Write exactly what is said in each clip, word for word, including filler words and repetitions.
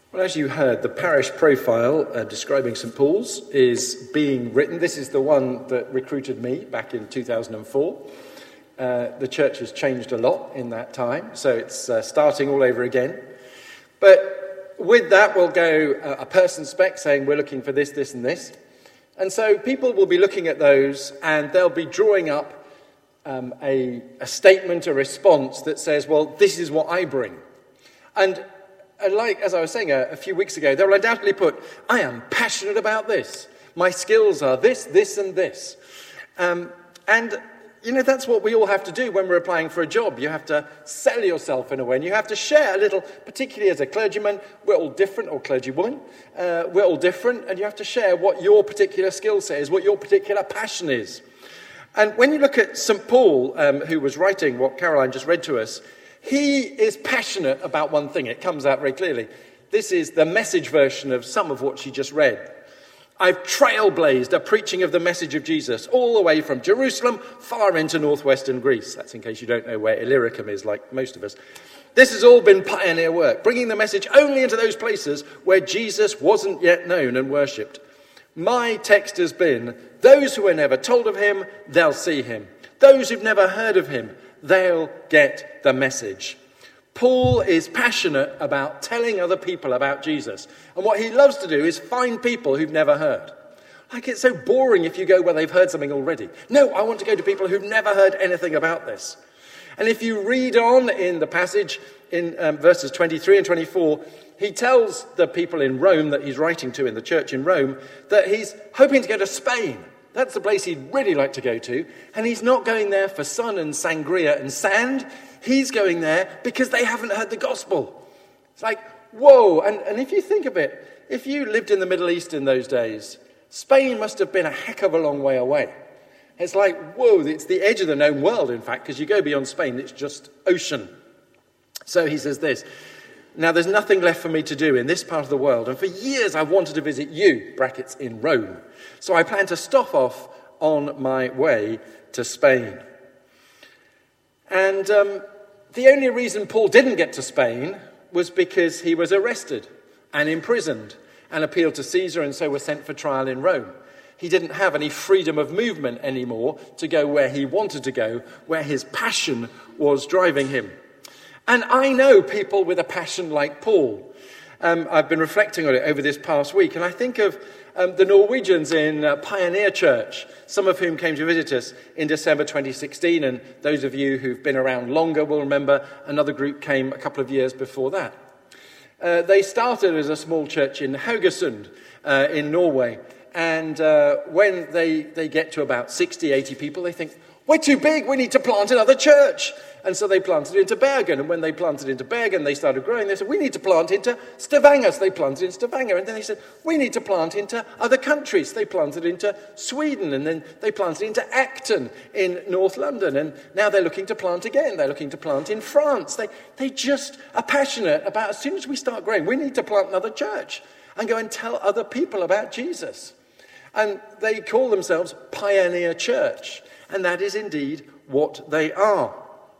Well, as you heard, the parish profile uh, describing St Paul's is being written. This is the one that recruited me back in two thousand four. Uh, the church has changed a lot in that time, so it's uh, starting all over again. But with that will go uh, a person spec saying we're looking for this, this and this. And so people will be looking at those and they'll be drawing up um, a, a statement, a response that says, well, this is what I bring. And And like, as I was saying a, a few weeks ago, they'll undoubtedly put, I am passionate about this. My skills are this, this, and this. Um, and, you know, that's what we all have to do when we're applying for a job. You have to sell yourself in a way, and you have to share a little, particularly as a clergyman. We're all different, or clergywoman. Uh, we're all different, and you have to share what your particular skill set is, what your particular passion is. And when you look at St Paul, um, who was writing what Caroline just read to us, he is passionate about one thing. It comes out very clearly. This is the message version of some of what she just read. I've trailblazed a preaching of the message of Jesus all the way from Jerusalem far into northwestern Greece. That's in case you don't know where Illyricum is, like most of us. This has all been pioneer work, bringing the message only into those places where Jesus wasn't yet known and worshipped. My text has been, those who were never told of him, they'll see him. Those who've never heard of him, they'll get the message. Paul is passionate about telling other people about Jesus. And what he loves to do is find people who've never heard. Like, it's so boring if you go where they've heard something already. No, I want to go to people who've never heard anything about this. And if you read on in the passage in um, verses twenty-three and twenty-four, he tells the people in Rome that he's writing to in the church in Rome that he's hoping to go to Spain. That's the place he'd really like to go to. And he's not going there for sun and sangria and sand. He's going there because they haven't heard the gospel. It's like, whoa. And, and if you think of it, if you lived in the Middle East in those days, Spain must have been a heck of a long way away. It's like, whoa, it's the edge of the known world, in fact, because you go beyond Spain, it's just ocean. So he says this, now there's nothing left for me to do in this part of the world, and for years I've wanted to visit you, brackets, in Rome. So I plan to stop off on my way to Spain. And um, the only reason Paul didn't get to Spain was because he was arrested and imprisoned and appealed to Caesar and so was sent for trial in Rome. He didn't have any freedom of movement anymore to go where he wanted to go, where his passion was driving him. And I know people with a passion like Paul. Um, I've been reflecting on it over this past week, and I think of um, the Norwegians in uh, Pioneer Church, some of whom came to visit us in December twenty sixteen, and those of you who've been around longer will remember another group came a couple of years before that. Uh, they started as a small church in Haugesund uh, in Norway, and uh, when they, they get to about sixty, eighty people, they think, we're too big, we need to plant another church. And so they planted into Bergen. And when they planted into Bergen, they started growing. They said, we need to plant into Stavanger. So they planted in Stavanger. And then they said, we need to plant into other countries. They planted into Sweden. And then they planted into Acton in North London. And now they're looking to plant again. They're looking to plant in France. They, they just are passionate about, as soon as we start growing, we need to plant another church and go and tell other people about Jesus. And they call themselves Pioneer Church. And that is indeed what they are.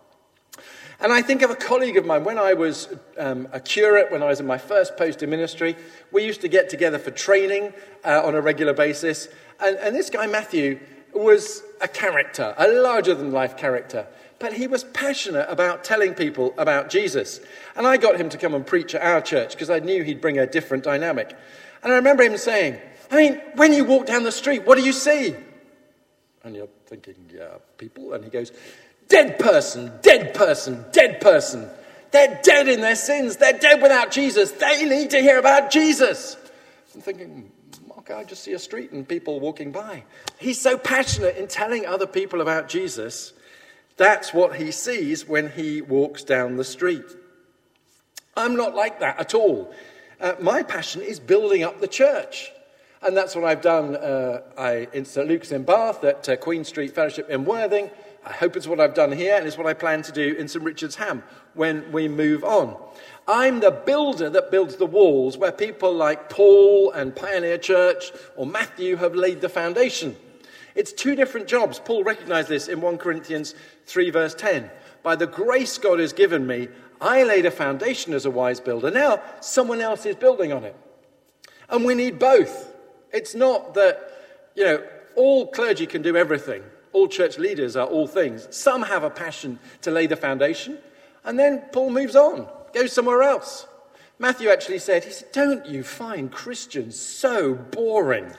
And I think of a colleague of mine, when I was um, a curate, when I was in my first post in ministry, we used to get together for training uh, on a regular basis. And, and this guy, Matthew, was a character, a larger-than-life character. But he was passionate about telling people about Jesus. And I got him to come and preach at our church because I knew he'd bring a different dynamic. And I remember him saying, I mean, when you walk down the street, what do you see? And you're thinking, yeah, people. And he goes, dead person, dead person, dead person. They're dead in their sins. They're dead without Jesus. They need to hear about Jesus. I'm thinking, okay, I just see a street and people walking by. He's so passionate in telling other people about Jesus. That's what he sees when he walks down the street. I'm not like that at all. Uh, my passion is building up the church. And that's what I've done uh, I, in St Luke's in Bath, at uh, Queen Street Fellowship in Worthing. I hope it's what I've done here, and it's what I plan to do in St Richard's Ham when we move on. I'm the builder that builds the walls where people like Paul and Pioneer Church or Matthew have laid the foundation. It's two different jobs. Paul recognized this in First Corinthians three verse ten. By the grace God has given me, I laid a foundation as a wise builder. Now someone else is building on it. And we need both. It's not that, you know, all clergy can do everything. All church leaders are all things. Some have a passion to lay the foundation, and then Paul moves on, goes somewhere else. Matthew actually said, he said, don't you find Christians so boring?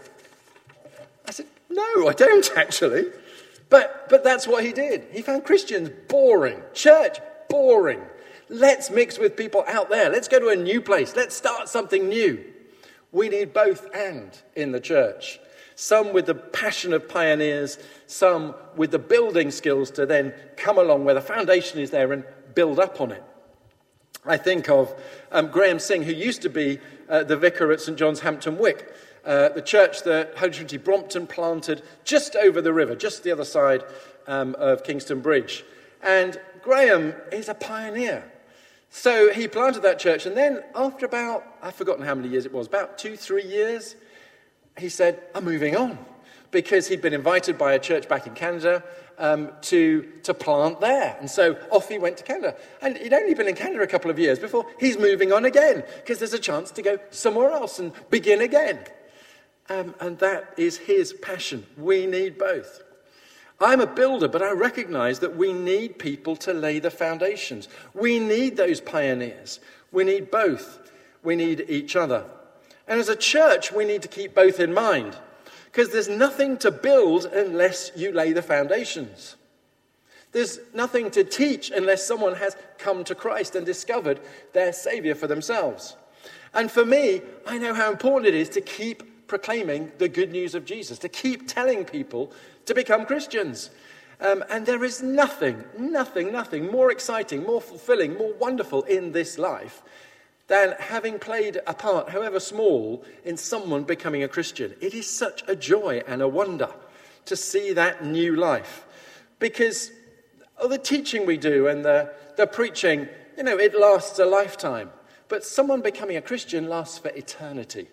I said, no, I don't actually. But, but that's what he did. He found Christians boring. Church, boring. Let's mix with people out there. Let's go to a new place. Let's start something new. We need both and in the church. Some with the passion of pioneers, some with the building skills to then come along where the foundation is there and build up on it. I think of um, Graham Singh, who used to be uh, the vicar at St John's Hampton Wick, uh, the church that Holy Trinity Brompton planted just over the river, just the other side um, of Kingston Bridge. And Graham is a pioneer. So he planted that church, and then after about, I've forgotten how many years it was, about two, three years, he said, I'm moving on, because he'd been invited by a church back in Canada um, to, to plant there. And so off he went to Canada. And he'd only been in Canada a couple of years before he's moving on again, because there's a chance to go somewhere else and begin again. Um, and that is his passion. We need both. I'm a builder, but I recognize that we need people to lay the foundations. We need those pioneers. We need both. We need each other. And as a church, we need to keep both in mind, because there's nothing to build unless you lay the foundations. There's nothing to teach unless someone has come to Christ and discovered their Saviour for themselves. And for me, I know how important it is to keep proclaiming the good news of Jesus, to keep telling people to become Christians. Um, and there is nothing, nothing, nothing more exciting, more fulfilling, more wonderful in this life than having played a part, however small, in someone becoming a Christian. It is such a joy and a wonder to see that new life. Because of the teaching we do and the, the preaching, you know, it lasts a lifetime. But someone becoming a Christian lasts for eternity.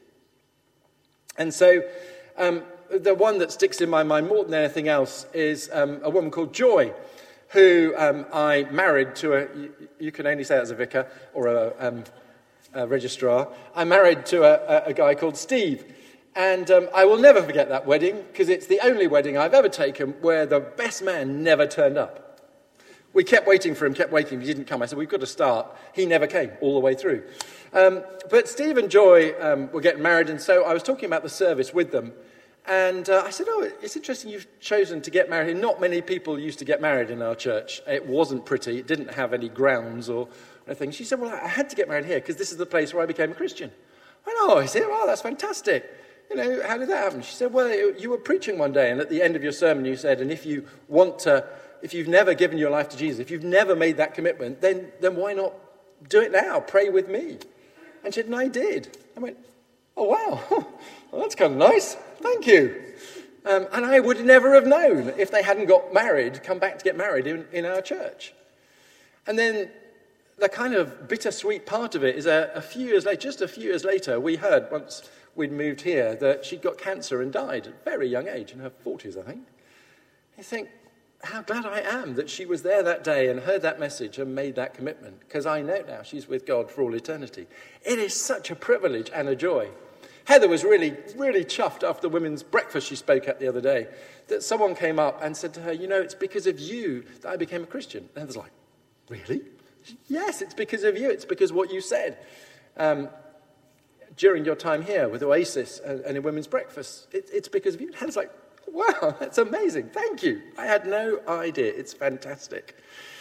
And so um, the one that sticks in my mind more than anything else is um, a woman called Joy, who um, I married to a, you, you can only say that as a vicar or a... Um, Uh, registrar. I married to a, a, a guy called Steve, and um, I will never forget that wedding, because it's the only wedding I've ever taken where the best man never turned up. We kept waiting for him, kept waiting, he didn't come. I said, we've got to start. He never came all the way through. Um, but Steve and Joy um, were getting married, and so I was talking about the service with them, and uh, I said, oh, it's interesting you've chosen to get married. Not many people used to get married in our church. It wasn't pretty, it didn't have any grounds or thing. She said, well, I had to get married here because this is the place where I became a Christian. I went, oh, I said, well, that's fantastic. You know, how did that happen? She said, well, you were preaching one day, and at the end of your sermon you said, and if you want to, if you've never given your life to Jesus, if you've never made that commitment, then, then why not do it now? Pray with me. And she said, and I did. I went, oh, wow, well, that's kind of nice. Thank you. Um, and I would never have known if they hadn't got married, come back to get married in, in our church. And then the kind of bittersweet part of it is a, a few years later, just a few years later, we heard, once we'd moved here, that she'd got cancer and died at a very young age, in her forties, I think. You think, how glad I am that she was there that day and heard that message and made that commitment, because I know now she's with God for all eternity. It is such a privilege and a joy. Heather was really, really chuffed after the women's breakfast she spoke at the other day, that someone came up and said to her, you know, it's because of you that I became a Christian. And Heather's like, really? Yes, it's because of you. It's because of what you said um, during your time here with Oasis and, and in Women's Breakfast. It, it's because of you. And it's like, wow, that's amazing. Thank you. I had no idea. It's fantastic.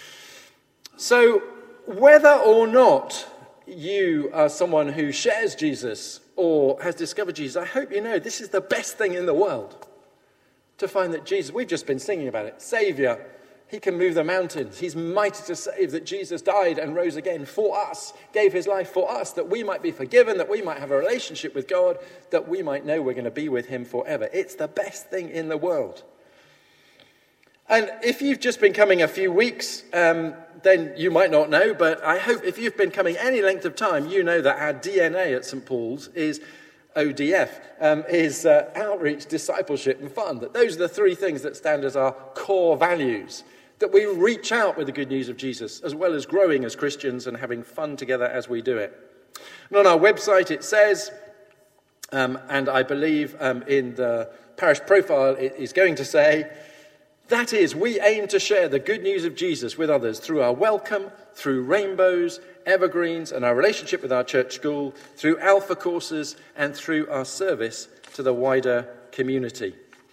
So whether or not you are someone who shares Jesus or has discovered Jesus, I hope you know this is the best thing in the world, to find that Jesus, we've just been singing about it, Saviour. He can move the mountains. He's mighty to save, that Jesus died and rose again for us, gave his life for us, that we might be forgiven, that we might have a relationship with God, that we might know we're going to be with him forever. It's the best thing in the world. And if you've just been coming a few weeks, um, then you might not know, but I hope if you've been coming any length of time, you know that our D N A at St Paul's is O D F, um, is uh, outreach, discipleship and fun. That those are the three things that stand as our core values. that we reach out with the good news of Jesus, as well as growing as Christians and having fun together as we do it. And on our website it says, um, and I believe um, in the parish profile it is going to say, that is, we aim to share the good news of Jesus with others through our welcome, through rainbows, evergreens, and our relationship with our church school, through Alpha courses, and through our service to the wider community.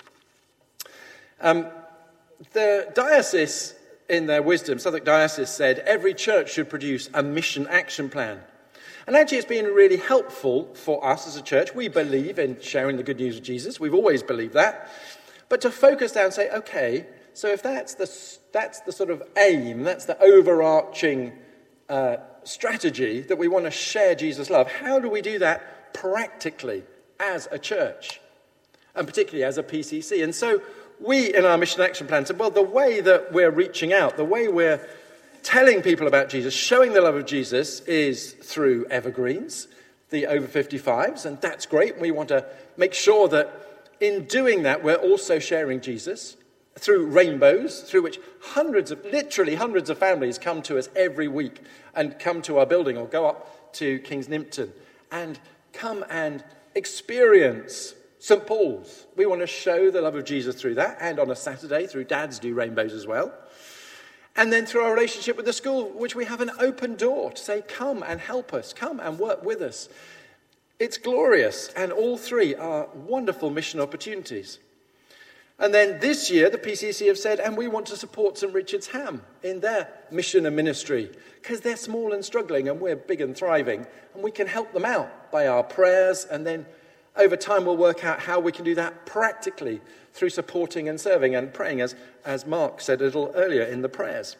Um, the diocese, in their wisdom, Southwark Diocese said, every church should produce a mission action plan. And actually it's been really helpful for us as a church. We believe in sharing the good news of Jesus. We've always believed that. But to focus down and say, okay, so if that's the, that's the sort of aim, that's the overarching uh, strategy that we want to share Jesus' love, how do we do that practically as a church? And particularly as a P C C. And so we, in our mission action plan, said, well, the way that we're reaching out, the way we're telling people about Jesus, showing the love of Jesus, is through evergreens, the over fifty-fives, and that's great. We want to make sure that in doing that, we're also sharing Jesus through rainbows, through which hundreds of, literally hundreds of families come to us every week and come to our building or go up to Kings Nympton and come and experience Saint Paul's. We want to show the love of Jesus through that, and on a Saturday through Dads Do Rainbows as well. And then through our relationship with the school, which we have an open door to say, come and help us, come and work with us. It's glorious, and all three are wonderful mission opportunities. And then this year, the P C C have said, and we want to support Saint Richard's Ham in their mission and ministry, because they're small and struggling, and we're big and thriving, and we can help them out by our prayers, and then over time we'll work out how we can do that practically through supporting and serving and praying, as, as Mark said a little earlier in the prayers.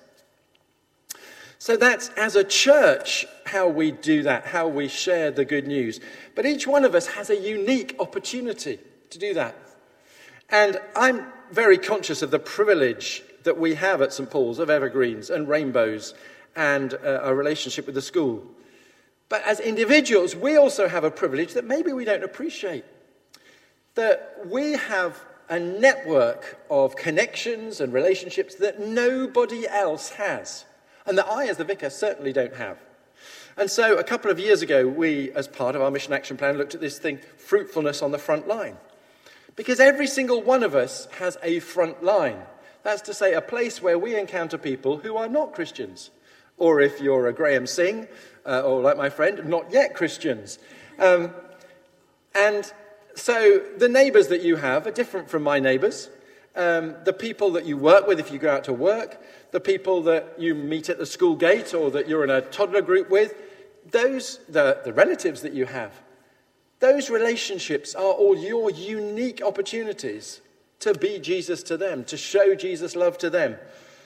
So that's, as a church, how we do that, how we share the good news. But each one of us has a unique opportunity to do that. And I'm very conscious of the privilege that we have at Saint Paul's of evergreens and rainbows and uh, our relationship with the school. But as individuals, we also have a privilege that maybe we don't appreciate. That we have a network of connections and relationships that nobody else has. And that I, as the vicar, certainly don't have. And so a couple of years ago, we, as part of our mission action plan, looked at this thing, fruitfulness on the front line. Because every single one of us has a front line. That's to say, a place where we encounter people who are not Christians. Or if you're a Graham Singh, uh, or like my friend, not yet Christians. Um, and so the neighbours that you have are different from my neighbours. Um, the people that you work with if you go out to work, the people that you meet at the school gate or that you're in a toddler group with, those, the, the relatives that you have, those relationships are all your unique opportunities to be Jesus to them, to show Jesus' love to them,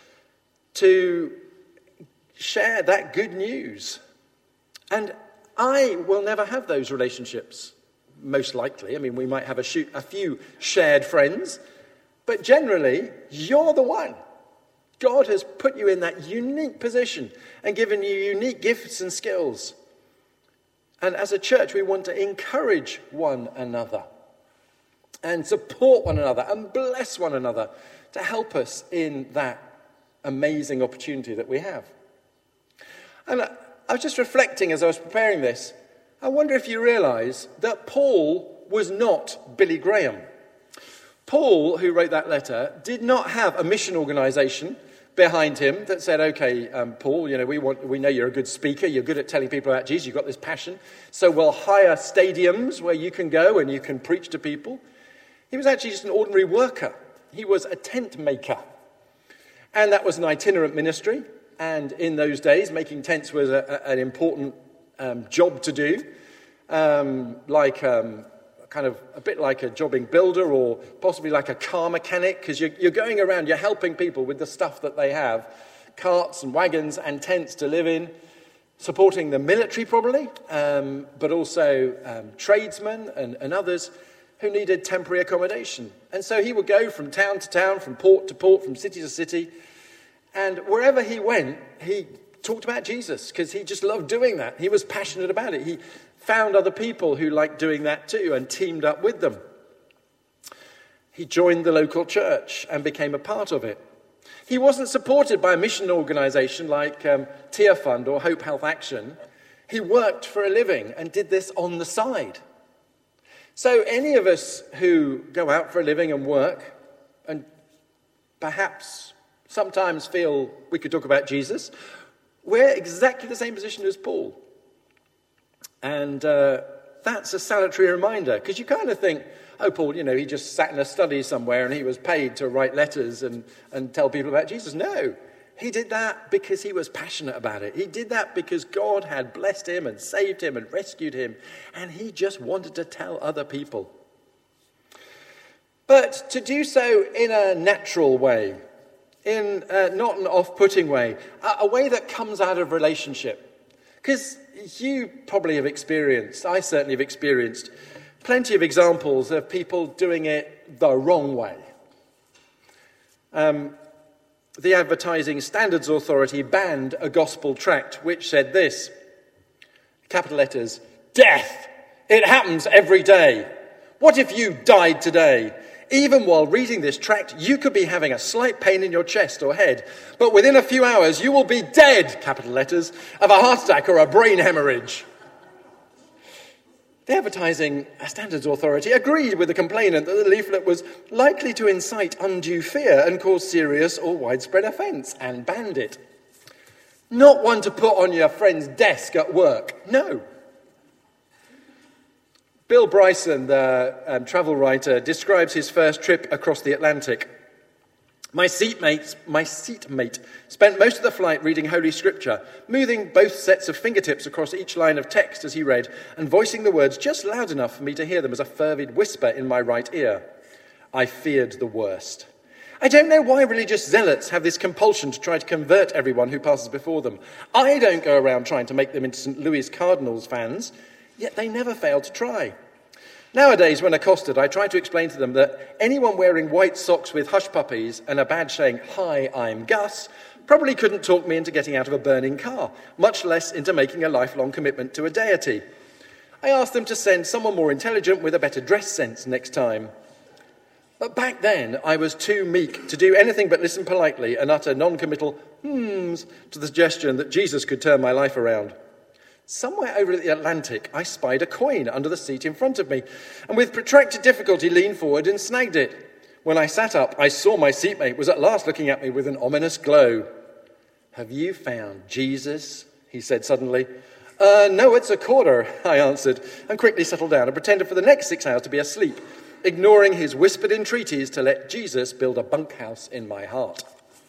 to share that good news. And I will never have those relationships, most likely. I mean, we might have a, shoot, a few shared friends, but generally, you're the one. God has put you in that unique position and given you unique gifts and skills. And as a church, we want to encourage one another and support one another and bless one another to help us in that amazing opportunity that we have. And I was just reflecting as I was preparing this. I wonder if you realise that Paul was not Billy Graham. Paul, who wrote that letter, did not have a mission organisation behind him that said, okay, um, Paul, you know, we want, we know you're a good speaker, you're good at telling people about Jesus, you've got this passion, so we'll hire stadiums where you can go and you can preach to people. He was actually just an ordinary worker. He was a tent maker. And that was an itinerant ministry, and in those days, making tents was a, a, an important um, job to do, um, like... Um, kind of a bit like a jobbing builder or possibly like a car mechanic, because you're, you're going around, you're helping people with the stuff that they have, carts and wagons and tents to live in, supporting the military probably, um, but also um, tradesmen and, and others who needed temporary accommodation. And so he would go from town to town, from port to port, from city to city, and wherever he went, he talked about Jesus, because he just loved doing that. He was passionate about it. He found other people who liked doing that too and teamed up with them. He joined the local church and became a part of it. He wasn't supported by a mission organisation like um, Tear Fund or Hope Health Action. He worked for a living and did this on the side. So any of us who go out for a living and work and perhaps sometimes feel we could talk about Jesus, we're exactly the same position as Paul. And uh, that's a salutary reminder, because you kind of think, oh, Paul, you know, he just sat in a study somewhere and he was paid to write letters and, and tell people about Jesus. No, he did that because he was passionate about it. He did that because God had blessed him and saved him and rescued him, and he just wanted to tell other people. But to do so in a natural way, in uh, not an off-putting way, a, a way that comes out of relationship. Because you probably have experienced, I certainly have experienced, plenty of examples of people doing it the wrong way. Um, the Advertising Standards Authority banned a gospel tract which said this, capital letters, "Death! It happens every day. What if you died today? Even while reading this tract, you could be having a slight pain in your chest or head, but within a few hours you will be dead," capital letters, "of a heart attack or a brain hemorrhage." The Advertising Standards Authority agreed with the complainant that the leaflet was likely to incite undue fear and cause serious or widespread offence, and banned it. Not one to put on your friend's desk at work, no. Bill Bryson, the um, travel writer, describes his first trip across the Atlantic. My seatmate, my seatmate spent most of the flight reading Holy Scripture, moving both sets of fingertips across each line of text as he read, and voicing the words just loud enough for me to hear them as a fervid whisper in my right ear. I feared the worst. I don't know why religious zealots have this compulsion to try to convert everyone who passes before them. I don't go around trying to make them into Saint Louis Cardinals fans, yet they never fail to try. Nowadays, when accosted, I try to explain to them that anyone wearing white socks with hush puppies and a badge saying, "Hi, I'm Gus," probably couldn't talk me into getting out of a burning car, much less into making a lifelong commitment to a deity. I ask them to send someone more intelligent with a better dress sense next time. But back then, I was too meek to do anything but listen politely and utter non-committal hmms to the suggestion that Jesus could turn my life around. Somewhere over the Atlantic, I spied a coin under the seat in front of me, and with protracted difficulty leaned forward and snagged it. When I sat up, I saw my seatmate was at last looking at me with an ominous glow. "Have you found Jesus?" he said suddenly. Uh, no, it's a quarter, I answered, and quickly settled down and pretended for the next six hours to be asleep, ignoring his whispered entreaties to let Jesus build a bunkhouse in my heart.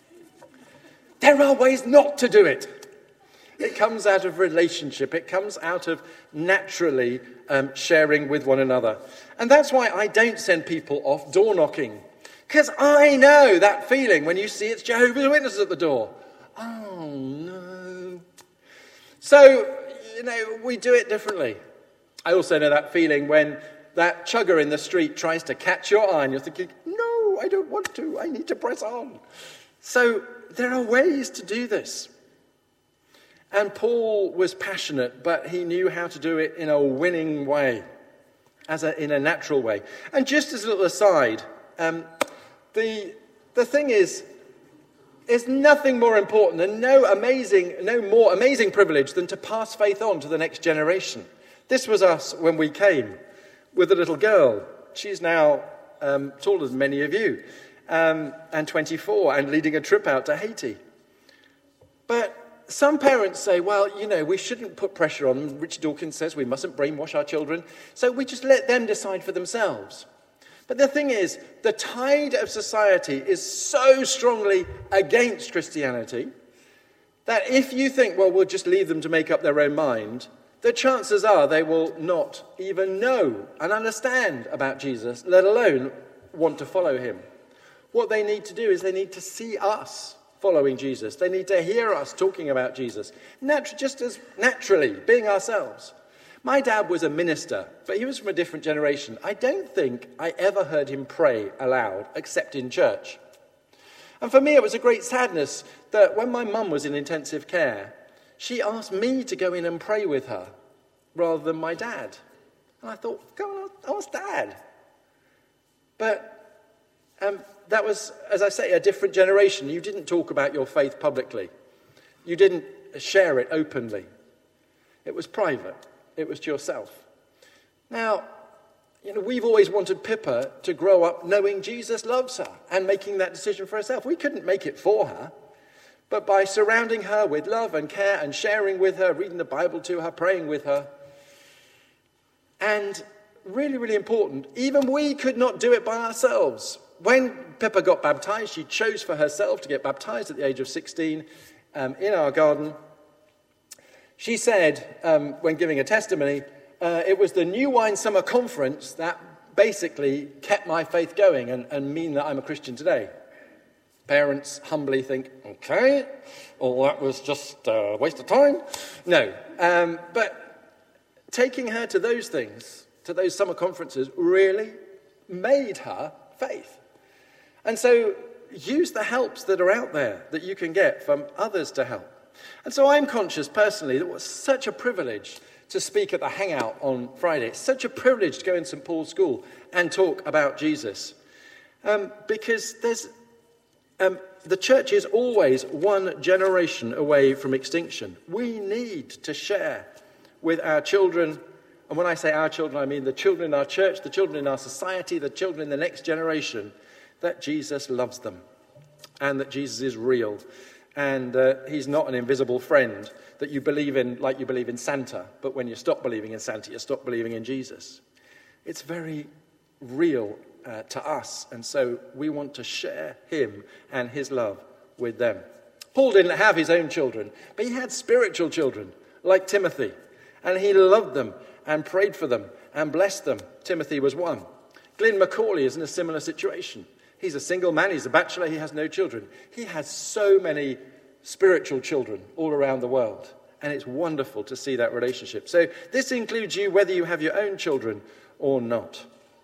There are ways not to do it. It comes out of relationship. It comes out of naturally um, sharing with one another. And that's why I don't send people off door knocking. Because I know that feeling when you see it's Jehovah's Witnesses at the door. Oh, no. So, you know, we do it differently. I also know that feeling when that chugger in the street tries to catch your eye and you're thinking, no, I don't want to. I need to press on. So there are ways to do this. And Paul was passionate, but he knew how to do it in a winning way, as a, in a natural way. And just as a little aside, um, the the thing is, there's nothing more important and no amazing, no more amazing privilege than to pass faith on to the next generation. This was us when we came with a little girl. She's now um, taller than many of you, um, and twenty-four, and leading a trip out to Haiti. But some parents say, well, you know, we shouldn't put pressure on them. Richard Dawkins says we mustn't brainwash our children, so we just let them decide for themselves. But the thing is, the tide of society is so strongly against Christianity that if you think, well, we'll just leave them to make up their own mind, the chances are they will not even know and understand about Jesus, let alone want to follow him. What they need to do is they need to see us following Jesus. They need to hear us talking about Jesus, Natu- just as naturally, being ourselves. My dad was a minister, but he was from a different generation. I don't think I ever heard him pray aloud, except in church. And for me, it was a great sadness that when my mum was in intensive care, she asked me to go in and pray with her, rather than my dad. And I thought, go on, ask Dad. But um, that was, as I say, a different generation. You didn't talk about your faith publicly. You didn't share it openly. It was private. It was to yourself. Now, you know, we've always wanted Pippa to grow up knowing Jesus loves her and making that decision for herself. We couldn't make it for her. But by surrounding her with love and care and sharing with her, reading the Bible to her, praying with her, and really, really important, even we could not do it by ourselves. When Pippa got baptized, she chose for herself to get baptized at the age of sixteen um, in our garden. She said, um, when giving a testimony, uh, it was the New Wine Summer Conference that basically kept my faith going and, and mean that I'm a Christian today. Parents humbly think, okay, well, that was just a waste of time. No, um, but taking her to those things, to those summer conferences, really made her faith. And so use the helps that are out there that you can get from others to help. And so I'm conscious personally that it was such a privilege to speak at the Hangout on Friday. It's such a privilege to go in Saint Paul's School and talk about Jesus. Um, because there's um, the church is always one generation away from extinction. We need to share with our children, and when I say our children, I mean the children in our church, the children in our society, the children in the next generation, that Jesus loves them and that Jesus is real. And uh, he's not an invisible friend that you believe in like you believe in Santa, but when you stop believing in Santa, you stop believing in Jesus. It's very real uh, to us, and so we want to share him and his love with them. Paul didn't have his own children, but he had spiritual children like Timothy, and he loved them and prayed for them and blessed them. Timothy was one. Glyn Macaulay is in a similar situation. He's a single man, he's a bachelor, he has no children. He has so many spiritual children all around the world, and it's wonderful to see that relationship. So this includes you whether you have your own children or not.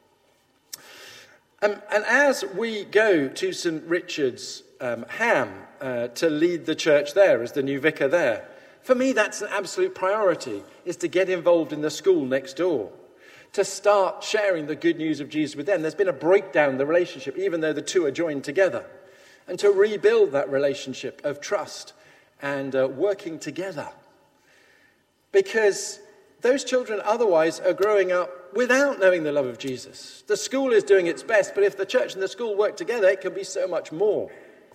Um, and as we go to Saint Richard's um, Ham uh, to lead the church there as the new vicar there, for me that's an absolute priority, is to get involved in the school next door, to start sharing the good news of Jesus with them. There's been a breakdown in the relationship, even though the two are joined together. And to rebuild that relationship of trust and uh, working together. Because those children otherwise are growing up without knowing the love of Jesus. The school is doing its best, but if the church and the school work together, it can be so much more.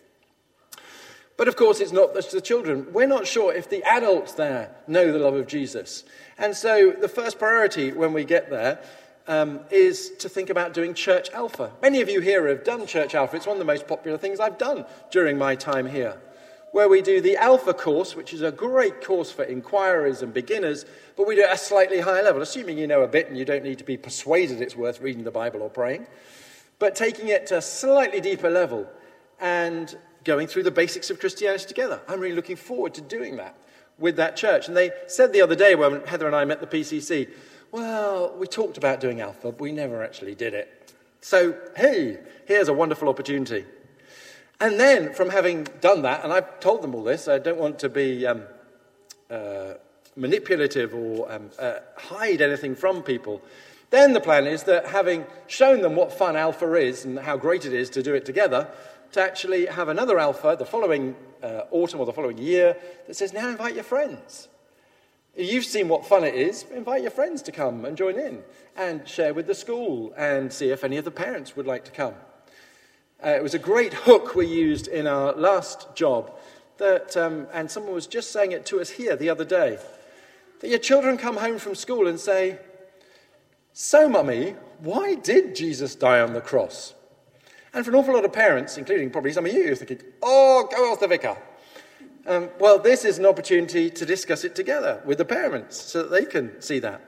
But of course, it's not just the children. We're not sure if the adults there know the love of Jesus. And so the first priority when we get there um, is to think about doing Church Alpha. Many of you here have done Church Alpha. It's one of the most popular things I've done during my time here, where we do the Alpha course, which is a great course for inquirers and beginners, but we do it at a slightly higher level, assuming you know a bit and you don't need to be persuaded it's worth reading the Bible or praying, but taking it to a slightly deeper level and going through the basics of Christianity together. I'm really looking forward to doing that with that church. And they said the other day when Heather and I met the P C C, well, we talked about doing Alpha, but we never actually did it. So, hey, here's a wonderful opportunity. And then, from having done that, and I've told them all this, I don't want to be um, uh, manipulative or um, uh, hide anything from people, then the plan is that having shown them what fun Alpha is and how great it is to do it together, to actually have another Alpha the following uh, autumn or the following year that says, now invite your friends. If you've seen what fun it is, invite your friends to come and join in and share with the school and see if any of the parents would like to come. Uh, it was a great hook we used in our last job, that, um, and someone was just saying it to us here the other day, that your children come home from school and say, so, Mummy, why did Jesus die on the cross? And for an awful lot of parents, including probably some of you, you're thinking, oh, go ask the vicar. Um, well, this is an opportunity to discuss it together with the parents so that they can see that.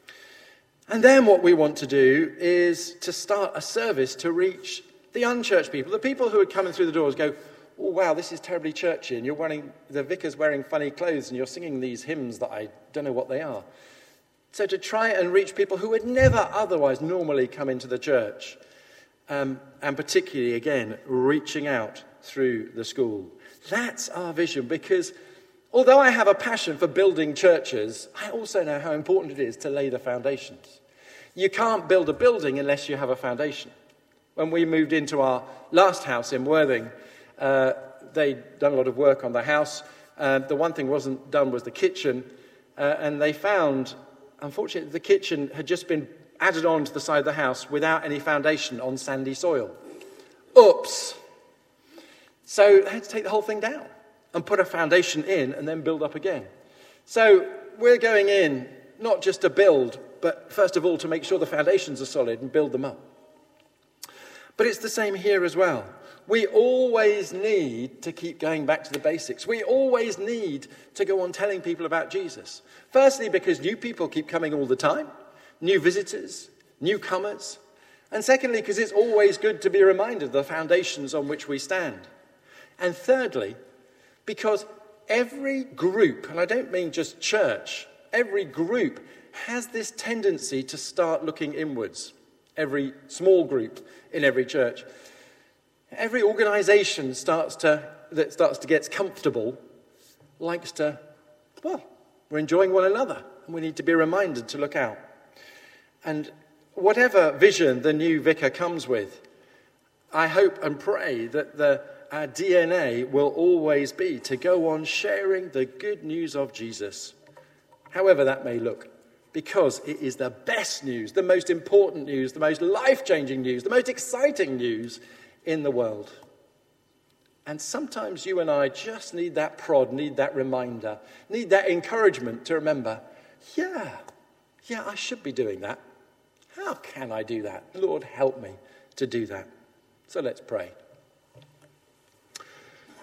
And then what we want to do is to start a service to reach the unchurched people, the people who are coming through the doors go, oh, wow, this is terribly churchy, and you're wearing, the vicar's wearing funny clothes, and you're singing these hymns that I don't know what they are. So to try and reach people who would never otherwise normally come into the church, um, and particularly, again, reaching out through the school. That's our vision, because although I have a passion for building churches, I also know how important it is to lay the foundations. You can't build a building unless you have a foundation. When we moved into our last house in Worthing, uh, they'd done a lot of work on the house. Uh, the one thing wasn't done was the kitchen, uh, and they found, unfortunately, the kitchen had just been added on to the side of the house without any foundation on sandy soil. Oops! So they had to take the whole thing down and put a foundation in and then build up again. So we're going in not just to build, but first of all to make sure the foundations are solid and build them up. But it's the same here as well. We always need to keep going back to the basics. We always need to go on telling people about Jesus. Firstly, because new people keep coming all the time, new visitors, newcomers. And secondly, because it's always good to be reminded of the foundations on which we stand. And thirdly, because every group, and I don't mean just church, every group has this tendency to start looking inwards. Every small group in every church. Every organisation starts to that starts to get comfortable likes to, well, we're enjoying one another, and we need to be reminded to look out. And whatever vision the new vicar comes with, I hope and pray that the our D N A will always be to go on sharing the good news of Jesus, however that may look. Because it is the best news, the most important news, the most life-changing news, the most exciting news in the world. And sometimes you and I just need that prod, need that reminder, need that encouragement to remember, yeah, yeah, I should be doing that. How can I do that? Lord, help me to do that. So let's pray.